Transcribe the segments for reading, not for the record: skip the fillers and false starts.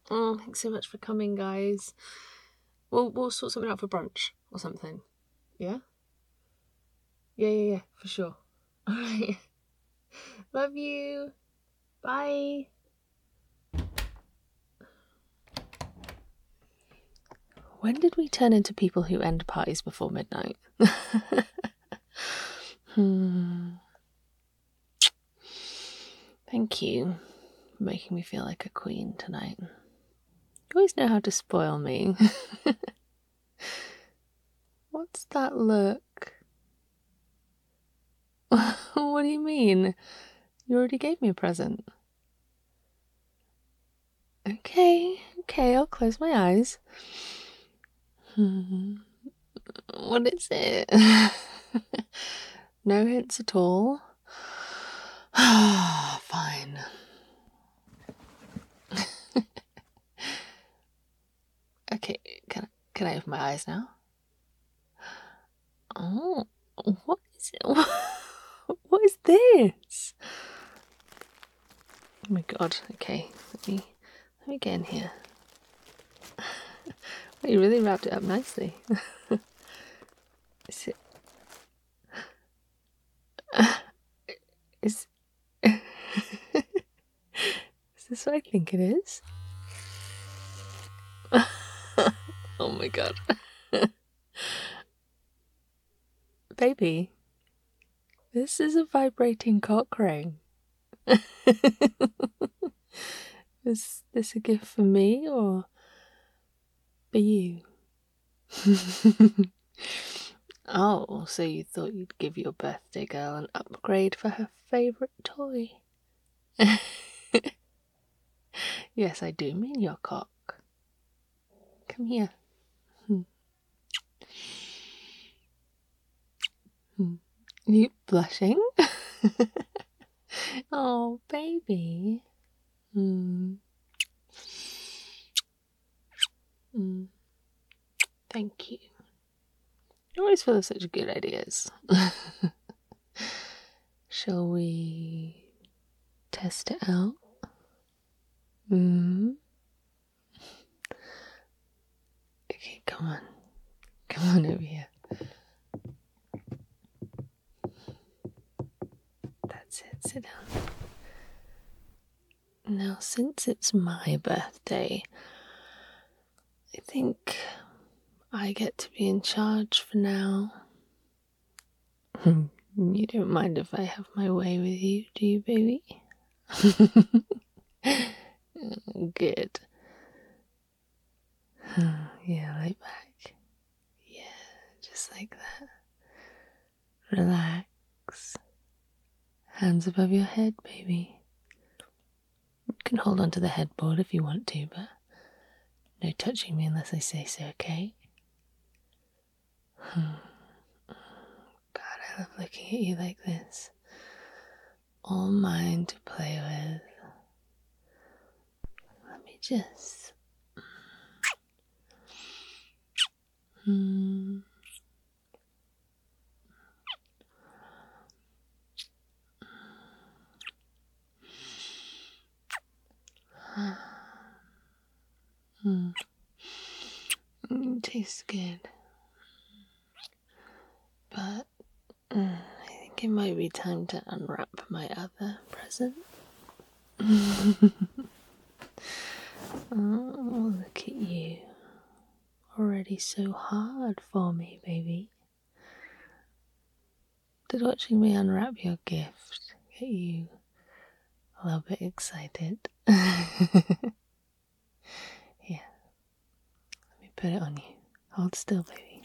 Oh, thanks so much for coming, guys. We'll sort something out for brunch or something. Yeah? Yeah, for sure. Alright. Love you. Bye. When did we turn into people who end parties before midnight? Thank you for making me feel like a queen tonight. You always know how to spoil me. What's that look? What do you mean? You already gave me a present. Okay, I'll close my eyes. What is it? No hints at all? Fine. Okay, can I open my eyes now? Oh, what is it? What is this? Oh my god, okay, let me get in here. Well, you really wrapped it up nicely. Is it... Is... is this what I think it is? Oh my god. Baby, this is a vibrating cock ring. Is this a gift for me or for you? Oh, so you thought you'd give your birthday girl an upgrade for her favourite toy? Yes, I do mean your cock. Come here. You blushing? Oh, baby. Thank you. You're always full of such good ideas. Shall we test it out? Okay, come on. Come on over here. That's it, sit down. Now, since it's my birthday, I think I get to be in charge for now. You don't mind if I have my way with you, do you, baby? Good. Yeah, lay back. Yeah, just like that. Relax. Hands above your head, baby. You can hold onto the headboard if you want to, but no touching me unless I say so, okay? God, I love looking at you like this. All mine to play with. Let me just... Tastes good. But I think it might be time to unwrap my other present. Oh, look at you. Already so hard for me, baby. Did watching me unwrap your gift get you a little bit excited? Here, let me put it on you. Hold still, baby.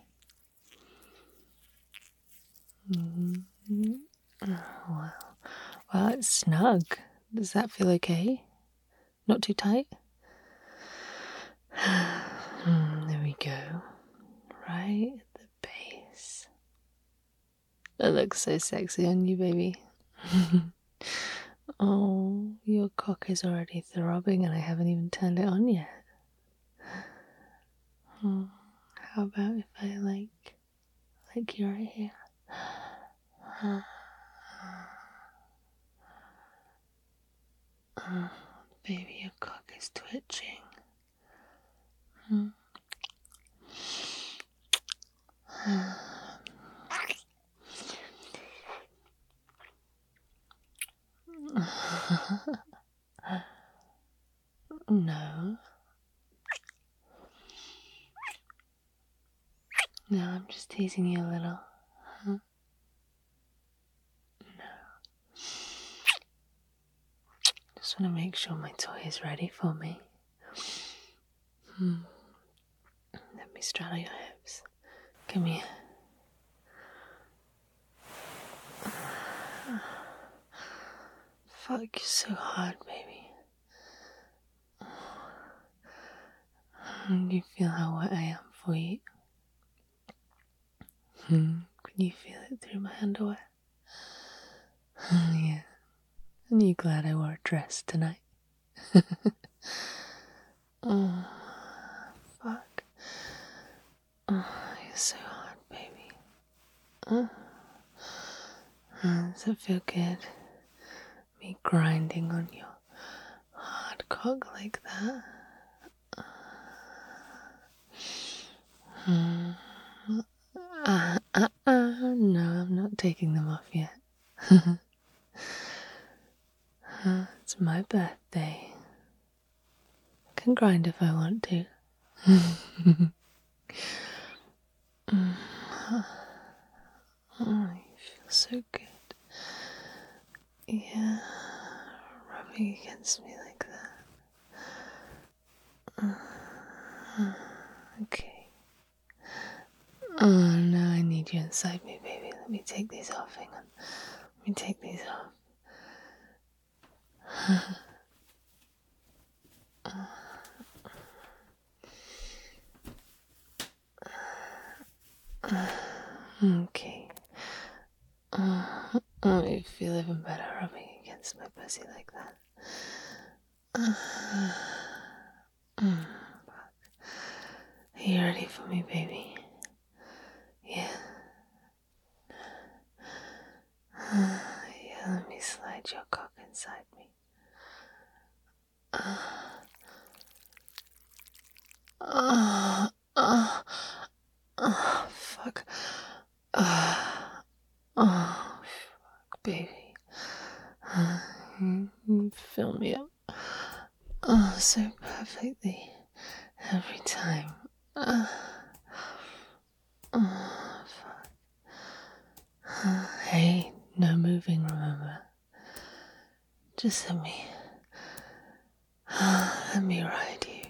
Oh, wow, it's snug. Does that feel okay? Not too tight? There we go. Right at the base. That looks so sexy on you, baby. Oh, your cock is already throbbing and I haven't even turned it on yet. How about if I like you right here? Baby, your cock is twitching. No. No, I'm just teasing you a little. Huh? No. Just want to make sure my toy is ready for me. Let me straddle your hips. Come here. Fuck, you're so hard, baby. You feel how wet I am for you? Can you feel it through my underwear? Yeah. And you glad I wore a dress tonight? Oh, fuck. Oh, you're so hard, baby. Does it feel good? Me grinding on your hard cock like that? No, I'm not taking them off yet. It's my birthday. I can grind if I want to. Oh, you feel so good. Yeah, rubbing against me like that. Okay. Oh, now I need you inside me, baby. Let me take these off. Hang on. Let me take these off. Okay. Oh, you feel even better rubbing against my pussy like that. Are you ready for me, baby? Yeah. Yeah, let me slide your cock inside me. Fuck. Fuck, baby. Fill me up. Oh, so perfectly. Every time. Fuck. Hey, no moving, remember? Just let me ride you.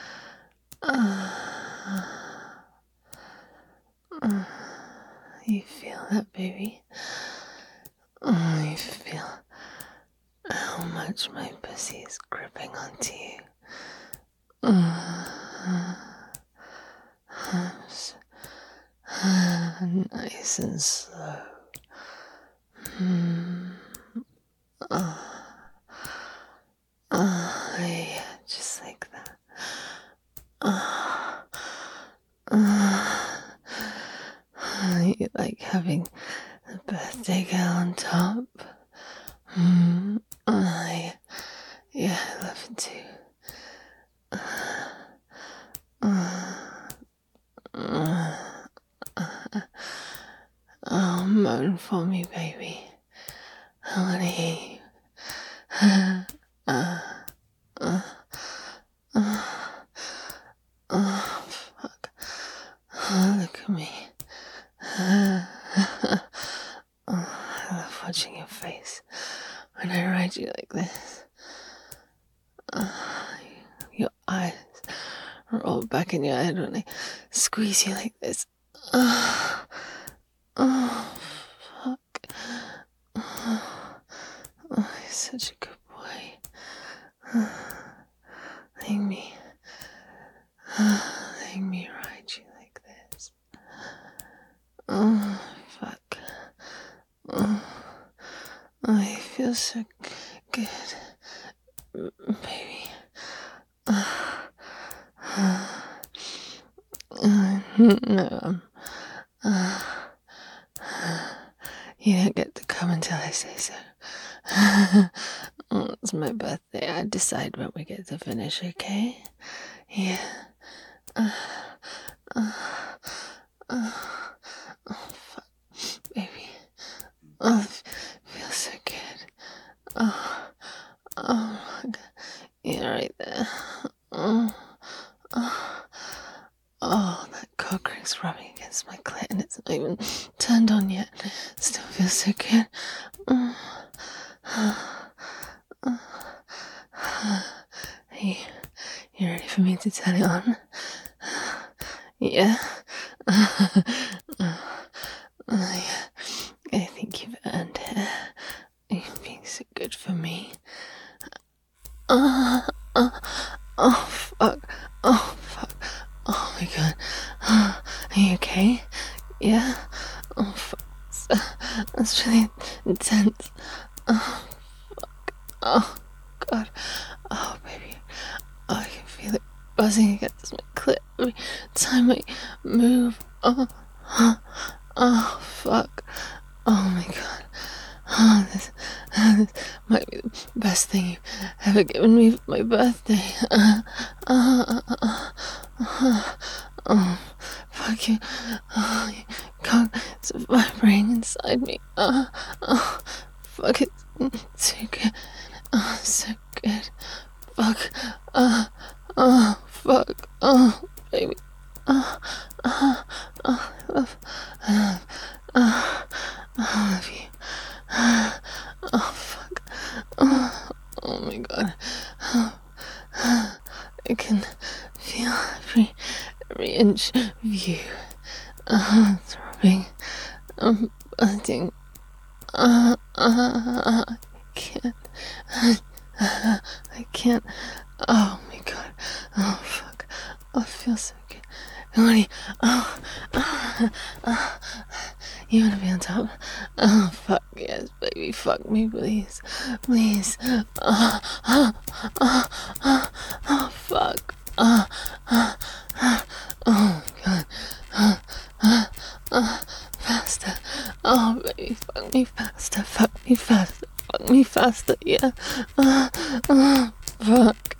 You feel that, baby? You feel how much my pussy is gripping onto you. Nice and slow. Yeah, just like that. You like having the birthday girl on top? Yeah, I love it too. Oh, moan for me, baby. I wanna hear you. Oh, fuck. Oh, look at me. Oh, I love watching your face when I ride you like this. Your eyes roll back in your head when I squeeze you like this. Oh, fuck. Oh, you're such a good boy. Let me ride you like this. Oh, fuck. Oh, I feel so good, baby. No, you don't get to come until I say so. It's my birthday. I decide when we get to finish, okay? Yeah. Fuck, baby. Oh, feels so good. Oh, my God. Yeah, right there. That cock ring's rubbing against my clit and it's not even turned on yet. Still feels so good. Hey, you ready for me to turn it on? Yeah. Yeah. I think you've earned it. You've been so good for me. Oh, fuck. Oh, fuck. Oh, my God. Are you okay? Yeah? Oh, fuck. That's really intense. Oh, fuck. Oh, God. Oh, baby. Oh, I can feel it buzzing against my clit every time I move. Oh, fuck. Oh, my God. This might be the best thing you've ever given me for my birthday. Fuck you. You it's vibrating inside me. Fuck, it's too good. So good. Fuck. Fuck. Baby. I love you. Oh, fuck. Oh my God. I can feel every inch of you. Throbbing. Buzzing. I can't. Oh my God. Oh, fuck. Oh, it feels so good. Honey. You wanna be on top? Oh, fuck yes, baby. Fuck me, please. Please. Fuck. Oh, God. Faster. Oh, baby. Fuck me faster. Fuck me faster. Fuck me faster. Yeah. Fuck.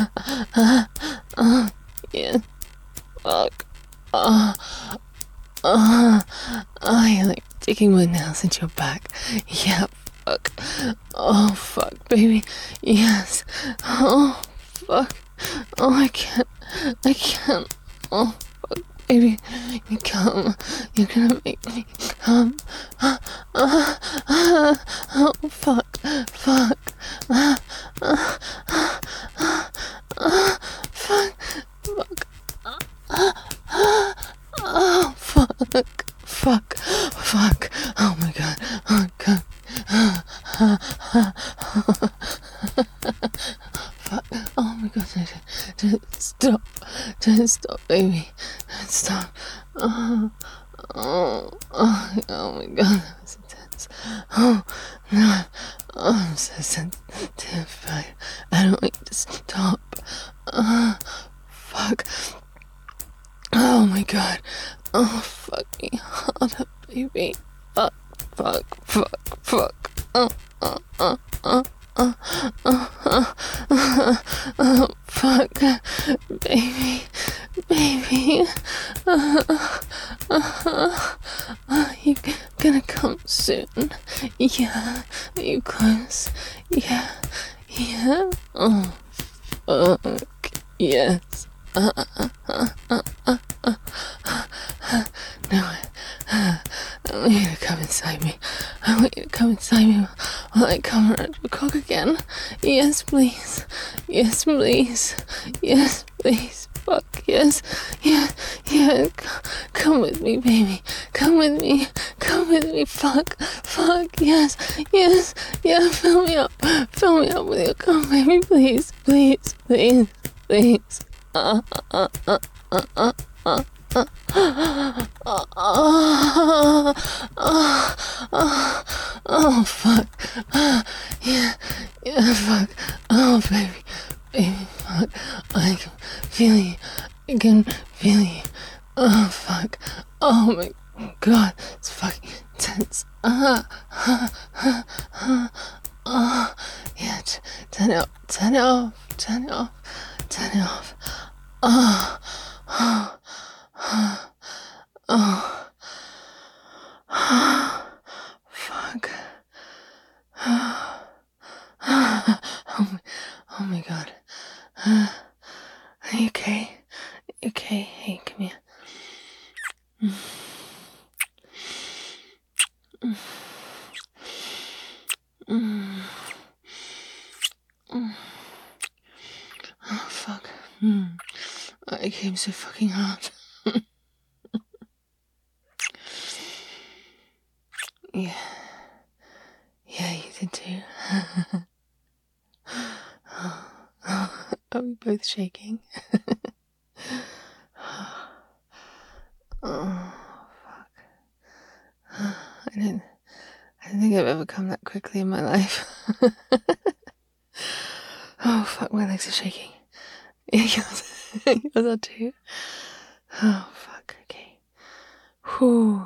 Yeah. Fuck. You're like digging my nails into your back. Yeah, fuck. Oh, fuck, baby. Yes. Oh, fuck. Oh, I can't. Oh, fuck, baby. You come. You're gonna make me come. Oh, fuck. Fuck. Fuck. Oh, fuck. Fuck. Oh my God. Oh, God. Fuck. Oh my God. Don't stop. Don't stop, baby. Don't stop. Oh my God. That was intense. Oh, no. Oh, I'm so sensitive. I don't want you to stop. Fuck. Oh my God. Oh, fuck me harder, baby. Fuck. Oh, fuck. Baby. You gonna come soon? Yeah. Are you close? Yeah. Oh, fuck. Yes. No, I want you to come inside me. While I come around your cock again. Yes, please. Fuck, yes. Yeah. Come with me, baby. Come with me. Fuck, yes. Yeah, fill me up with your cum, baby, please. Oh, fuck. Yeah, fuck. Oh, baby, fuck. I can feel you. Oh, fuck. Oh, my God. It's fucking intense. Yeah, turn it off. Oh, Are you okay? Okay, hey, come here. Oh, fuck. It came so fucking hard. Yeah. Yeah, you did too. Are we both shaking? Oh, fuck. I don't think I've ever come that quickly in my life. Oh, fuck, my legs are shaking. Yours are too. Oh, fuck, okay. Whew.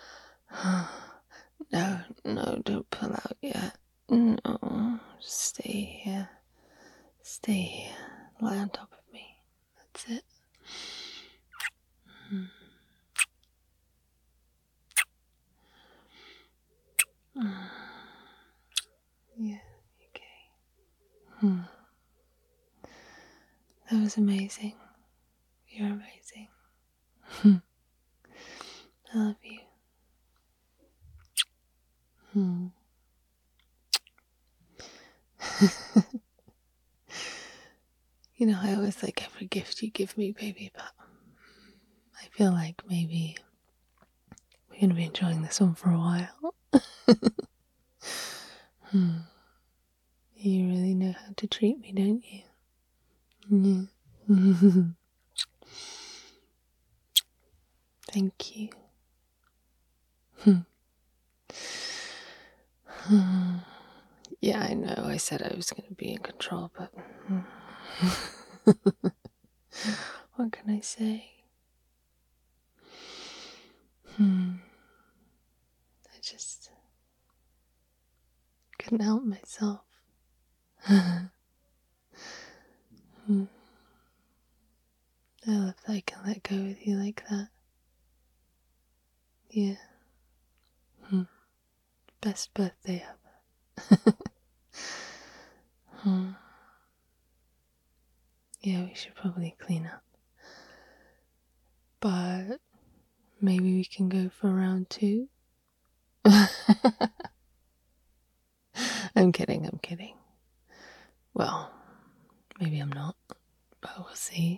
No, don't pull out yet. No, stay here. Stay here. Lie on top of me. That's it. Yeah, okay. That was amazing. You're amazing. I love you. You know, I always like every gift you give me, baby, but I feel like maybe we're going to be enjoying this one for a while. You really know how to treat me, don't you? Yeah. Thank you. Yeah, I know. I said I was going to be in control, but what can I say? I just couldn't help myself. I love that I can let go with you like that. Yeah. Best birthday ever. Yeah, we should probably clean up. But maybe we can go for round 2. I'm kidding. Well, maybe I'm not, but we'll see.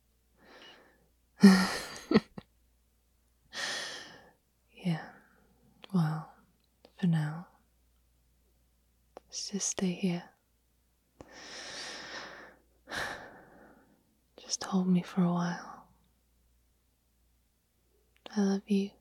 Yeah, well, for now, let's just stay here. Just hold me for a while. I love you.